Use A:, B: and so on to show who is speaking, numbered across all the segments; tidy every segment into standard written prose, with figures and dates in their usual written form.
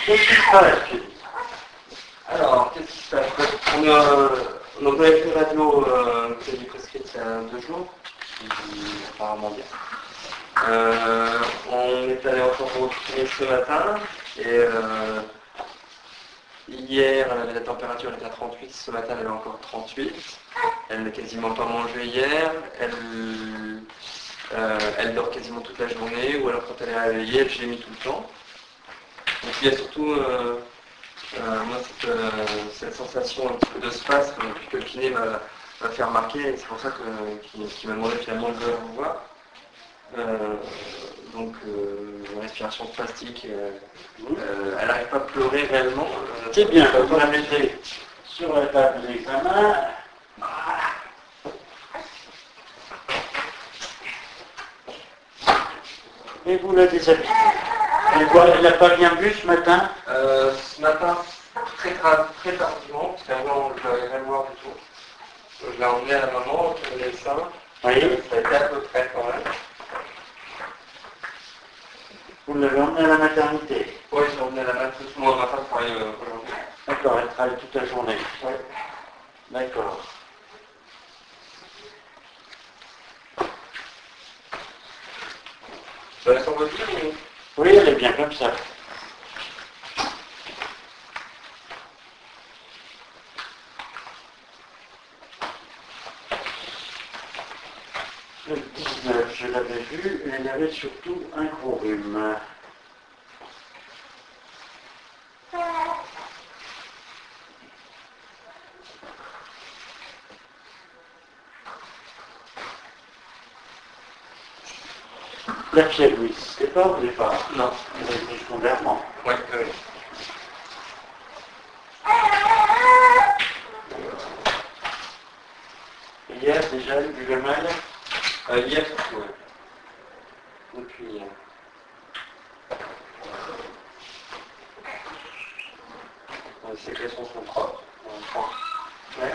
A: Qu'est-ce qui se passe?
B: Alors, qu'est-ce qui se passe? On a fait une radio qui a été prescrite il y a 2 jours, apparemment bien. On est allé encore au kiné ce matin, et hier, la température était à 38, ce matin elle est encore 38. Elle n'a quasiment pas mangé hier, elle dort quasiment toute la journée, ou alors quand elle est réveillée, elle gémit tout le temps. Donc il y a surtout moi cette sensation un petit peu de spasme que le kiné m'a fait remarquer, et c'est pour ça qu'il m'a demandé finalement de venir vous voir. Donc respiration spastique, elle n'arrive pas à pleurer réellement.
A: C'est bien, vous la mettez sur la table d'examen. Et vous la déshabillez. Elle n'a pas bien bu ce matin?
B: Ce matin, très tardivement, parce qu'avant je ne l'avais rien voir du tout. Je l'ai emmené à la maman, je l'ai le sein.
A: Oui.
B: Ça a été à peu près quand même.
A: Vous l'avez emmenée à la maternité?
B: Oui, je l'ai emmené à la maternité, parce que moi, ma femme travaille aujourd'hui.
A: D'accord, elle travaille toute la journée.
B: Oui.
A: D'accord.
B: Ça laisse en voiture ou...
A: Oui, elle est bien comme ça. Le 19, je l'avais vu, et elle avait surtout un gros rhume. La fièvre, oui, c'était pas au départ.
B: Non.
A: Elle est venue secondairement.
B: Oui, oui.
A: Hier, déjà, elle buvait mal.
B: Hier, surtout, oui. Depuis hier. Les sécrétions sont propres. Ouais.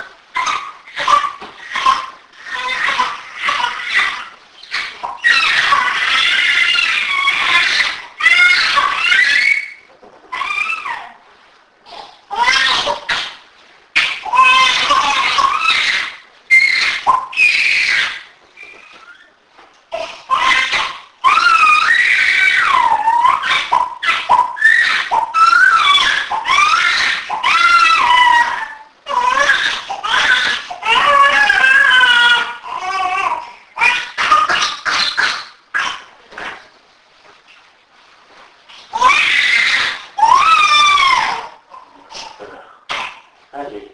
A: Allez.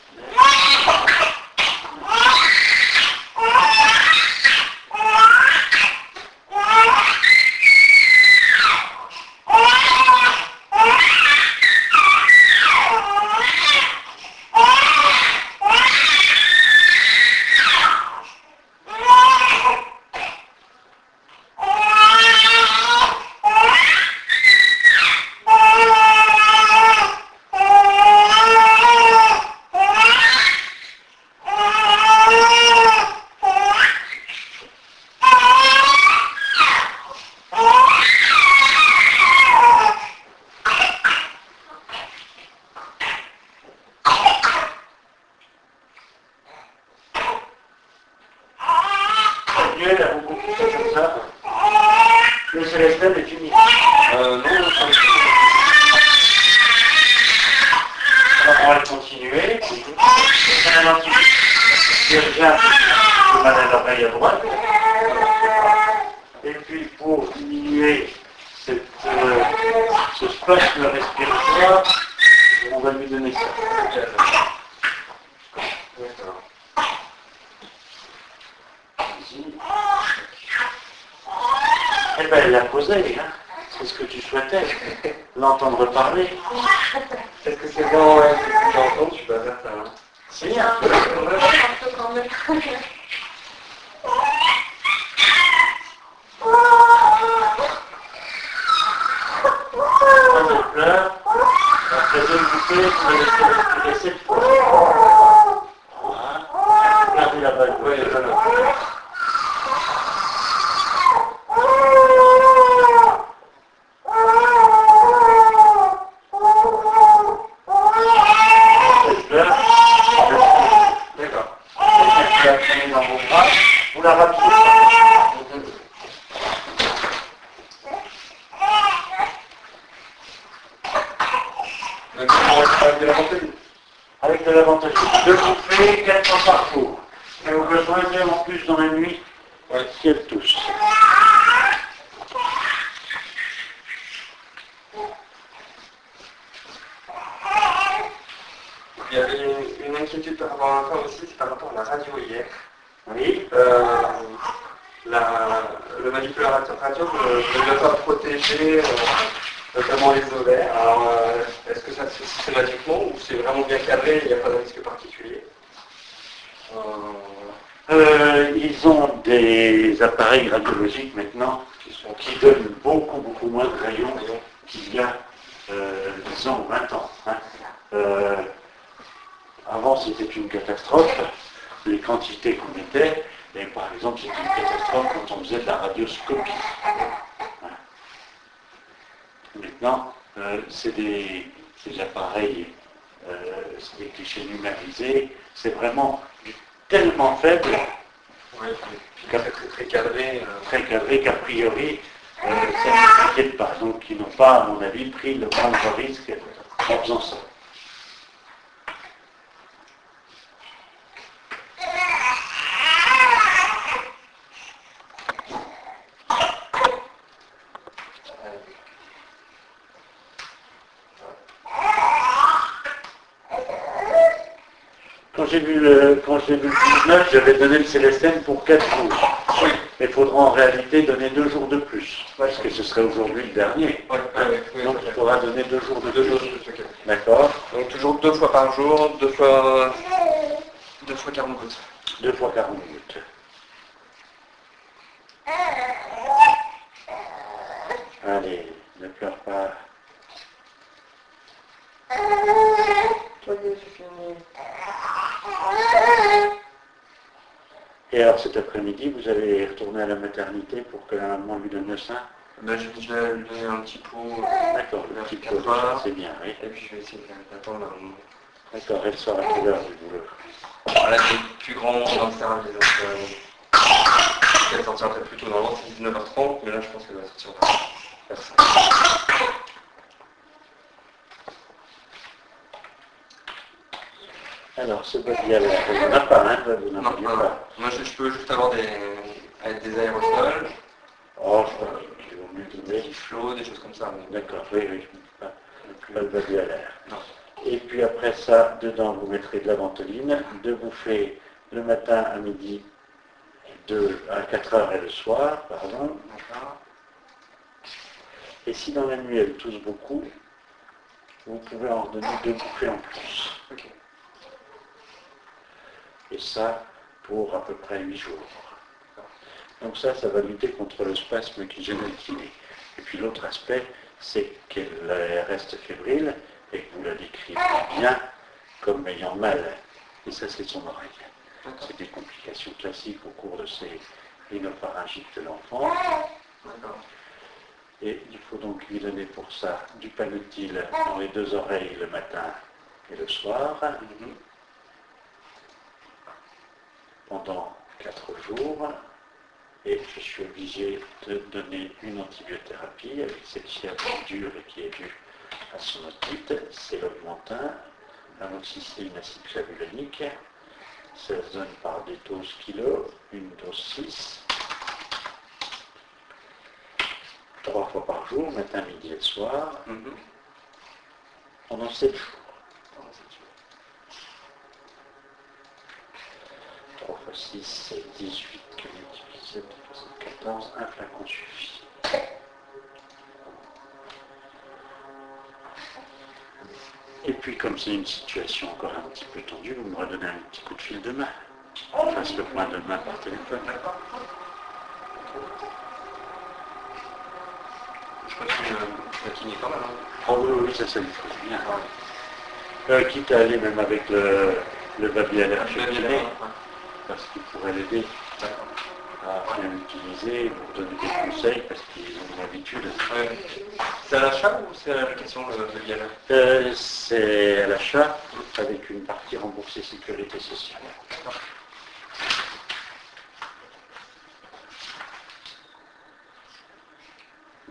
A: Elle a beaucoup plus comme ça. Le Célestin est unique.
B: Non,
A: Alors on va continuer. C'est un antibiótico. Déjà, le mal à l'oreille à droite. Et puis pour diminuer ce spasme respiratoire, on va lui donner ça.
B: d'accord.
A: Ici. Eh bien, elle l'a posé, hein. C'est ce que tu souhaitais, l'entendre parler.
B: Est-ce que c'est dans l'entendre? Je suis pas certain. Hein.
A: C'est bien. Quand elle pleure, après 2 bouffées, vous la laissez respirer 7 fois. Voilà. Regardez la balle.
B: Oui, voilà.
A: la prenez dans vos bras, vous la rappelez. Avec de la ventoline. 2 bouffées, 4 fois par jour. Et au besoin, même en plus dans la nuit, si elle tousse.
B: Il y avait une inquiétude par rapport à un point aussi, c'est par rapport à la radio hier.
A: Oui.
B: Le manipulateur radio ne doit pas protéger notamment les ovaires. Alors, est-ce que ça se fait systématiquement ou c'est vraiment bien cadré, il n'y a pas de risque particulier?
A: Ils ont des appareils radiologiques maintenant qui donnent beaucoup moins de rayons qu'il y a 10 ans ou 20 ans. Hein. Avant, c'était une catastrophe, les quantités qu'on mettait, et par exemple, c'était une catastrophe quand on faisait de la radioscopie. Hein. Maintenant, c'est des appareils, c'est des clichés numérisés, c'est vraiment tellement faible,
B: très cadré.
A: très cadré qu'a priori, ça ne s'inquiète pas. Donc, ils n'ont pas, à mon avis, pris le moindre risque en faisant ça. Quand j'ai vu le 19, j'avais donné le Célestine pour 4 jours. Oui. Mais il faudra en réalité donner 2 jours de plus, parce que ce serait aujourd'hui le dernier. Donc il faudra donner 2 jours de plus.
B: Okay.
A: D'accord.
B: Donc toujours 2 fois par jour, 2 fois 40 gouttes.
A: 2 fois 40 gouttes. Allez, ne pleure pas.
B: Ça y est, c'est fini.
A: Et alors cet après-midi, vous allez retourner à la maternité pour que la maman lui donne le sein?
B: Ben, je vais lui donner un petit pot.
A: D'accord, le petit pot, c'est bien, oui.
B: Et puis je vais essayer d'attendre la maman.
A: D'accord, elle sort à quelle heure du boulot?
B: Voilà, c'est plus grand dans le service, donc elle sortira peut-être plus tôt. Normalement c'est 19h30, mais là je pense qu'elle va sortir vers 5.
A: Alors, ce body alert, il n'y en a pas, hein, vous n'en aviez pas.
B: Moi, je peux juste avoir avec des aérosols.
A: Oh, je crois qu'il vaut mieux donner.
B: Des flots, des choses comme ça. Mais...
A: D'accord, oui, pas le body alert. Non. Et puis après ça, dedans, vous mettrez de la ventoline, 2 bouffées le matin, à midi, 2 à 4 heures et le soir, pardon.
B: D'accord.
A: Et si dans la nuit, elle tousse beaucoup, vous pouvez en donner 2 bouffées en plus.
B: Okay.
A: Et ça pour à peu près 8 jours. Donc ça va lutter contre le spasme qui gêne le kiné. Et puis l'autre aspect, c'est qu'elle reste fébrile et que vous la décrivez bien comme ayant mal. Et ça, c'est son oreille. C'est des complications classiques au cours de ces rhinopharyngites de l'enfant. Et il faut donc lui donner pour ça du Panotil dans les 2 oreilles le matin et le soir. Pendant 4 jours, et je suis obligé de donner une antibiothérapie avec cette fièvre dure et qui est due à son otite, c'est l'augmentin, l'amoxicilline acide clavulanique, ça se donne par des doses kilos, une dose 6, 3 fois par jour, matin, midi et soir, pendant 7 jours. 3 fois 6, c'est 18, 17, 14, un flacon suffit. Et puis, comme c'est une situation encore un petit peu tendue, vous me redonnez un petit coup de fil demain. On fasse le point demain par téléphone.
B: Je continue la kiné quand même.
A: Oh oui, ça lui ferait bien. Quitte à aller même avec le baby alert chez le kiné, parce qu'il pourrait l'aider à bien l'utiliser, vous donner des conseils, parce qu'ils ont l'habitude.
B: C'est à l'achat ou c'est à la location le baby alert?
A: C'est à l'achat, avec une partie remboursée sécurité sociale.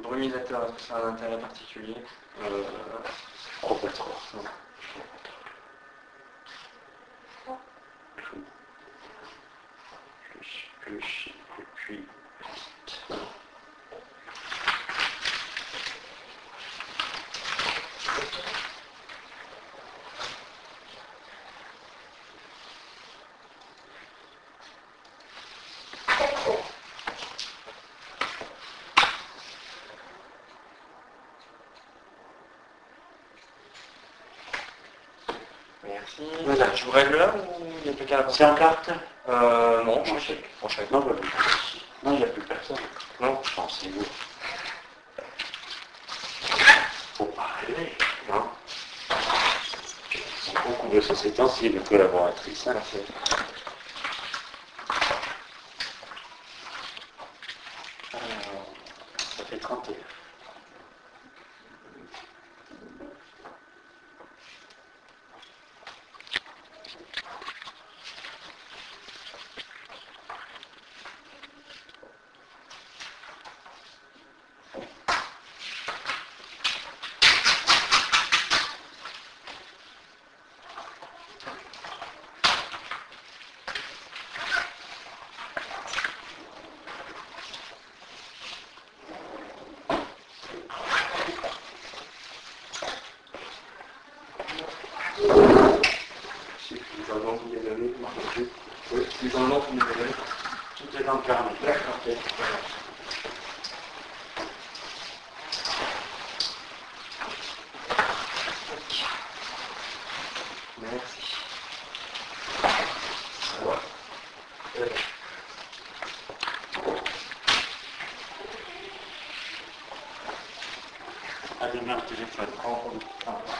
B: Brumisateur, est-ce que ça a un intérêt particulier?
A: Trop pas trop.
B: Non.
A: Plus, et puis...
B: Merci.
A: Voilà.
B: Je vous règle là ou il n'y a plus qu'à
A: C'est en carte?
B: Non, en chèque. En chèque.
A: Non, bah, non, il n'y a plus personne.
B: Non.
A: Pensez-vous. Faut pas rêver.
B: Non.
A: Ils sont beaucoup de ces temps-ci, les collaboratrices. Hein.
B: Merci.
A: Alors, ça fait 31.
B: Les enveloppes que vous avez données, oui, les enveloppes que vous avez données.
A: Tout est dans le carnet.
B: D'accord. Ok. Merci.
A: À demain au téléphone.